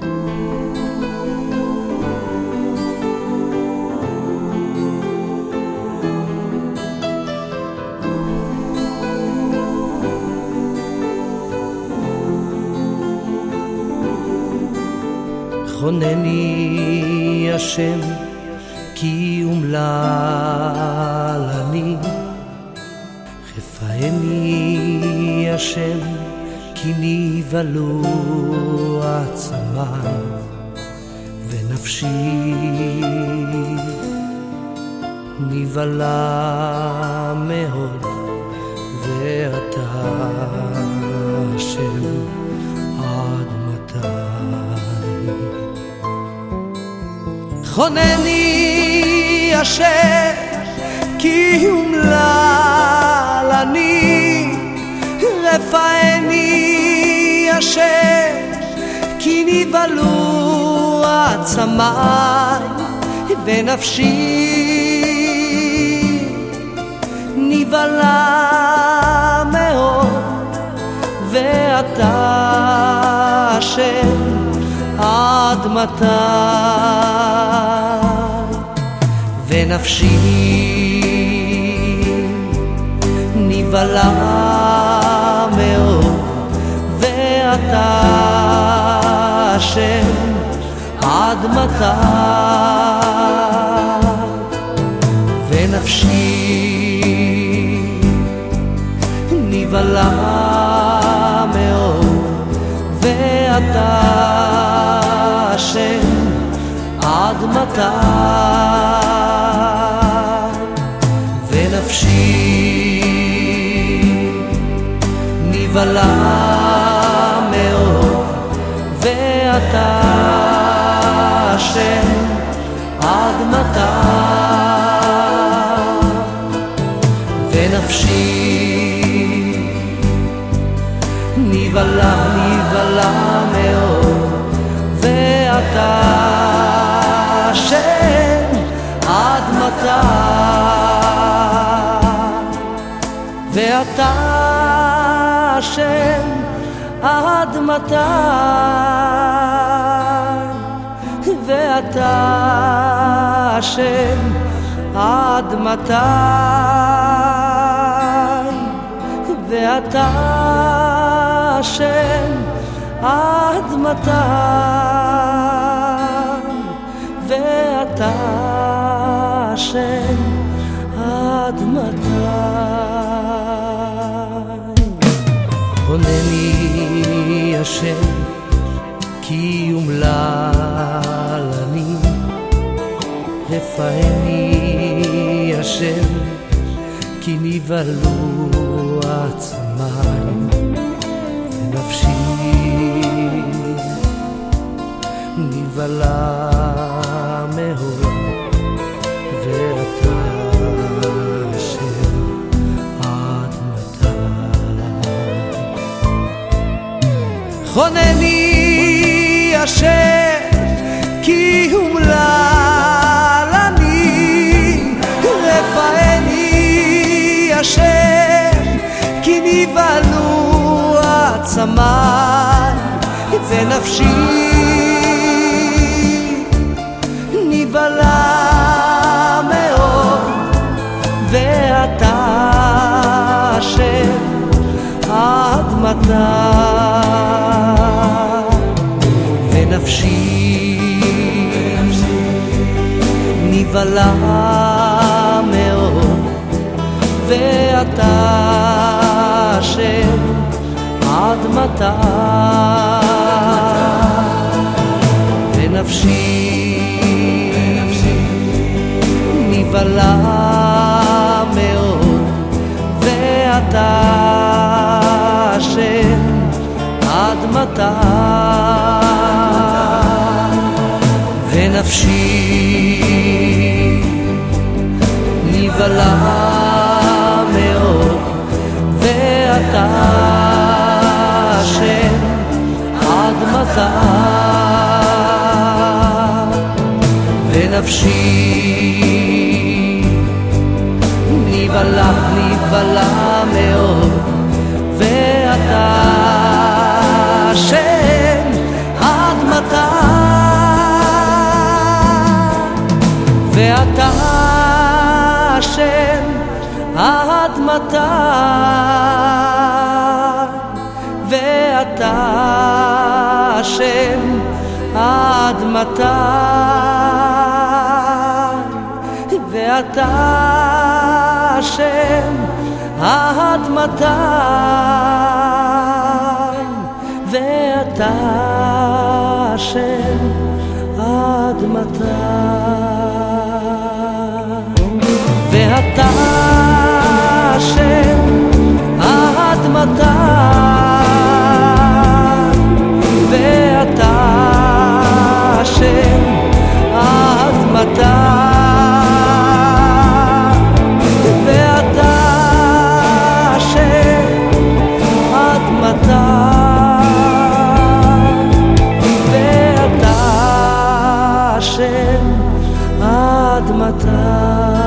חונני השם כי אומלל אני, חפאני השם כי נבהלו עצמיי, ונפשי נבהלה מאוד, ואתה השם עד מתי? חונני השם כי אומלל אני, רפאני השם כי נבהלו עצמיי, ונפשי נבהלה מאוד, ואתה השם עד מתי? ונפשי נבהלה מאוד, ואתה השם עד מתי? ונפשי נבהלה מאוד, ואתה השם עד מתי? ונפשי נבהלה מאוד, ואתה השם עד מתי? ונפשי נבהלה מאוד, ואתה השם עד מתי? ואתה השם עד מתי? ואתה השם עד מתי? ואתה השם עד מתי? ואתה השם עד מתי? חונני השם כי אומלל אני, רפאני השם כי נבהלו עצמיי, ונפשי נבהלה מאוד, ואתה השם עד מתי? חונני השם כי אומלל אני, רפאני השם כי נבהלו עצמיי, ונפשי נבהלה מאוד, ואתה השם עד מתי? ונפשי נבהלה מאוד, ואתה השם עד מתי? ונפשי נבהלה מאוד, ואתה השם עד מתי? ונפשי נבהלה מאוד, ואתה השם עד מתי? ונפשי נבהלה מאוד, ואתה השם עד מתי? ואתה השם עד מתי, ואתה השם עד מתי, ואתה השם עד מתי, ואתה השם עד מתי, ואתה השם עד מתי, ואתה השם עד מתי, ואתה השם עד מתי, ואתה השם עד מתי.